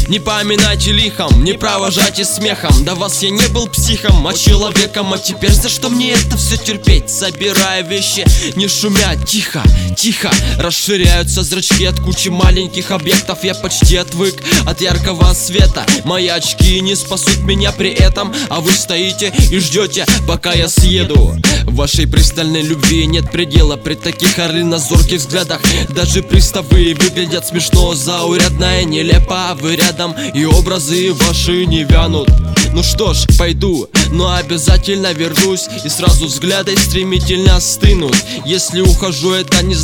Не поминайте лихом, не провожайте смехом. До вас я не был психом, а человеком. А теперь за что мне это все терпеть? Собирая вещи, не шумя, тихо, тихо. Расширяются зрачки от кучи маленьких объектов. Я почти отвык от яркого света. Мои очки не спасут меня при этом, а вы стоите и ждете, пока я съеду. Вашей пристальной любви нет предела. При таких орлино-зорких взглядах даже приставы выглядят смешно, заурядно и нелепо. Вы рядом, и образы ваши не вянут. Ну что ж, пойду, но обязательно вернусь, и сразу взгляды стремительно стынут. Если ухожу, это не значит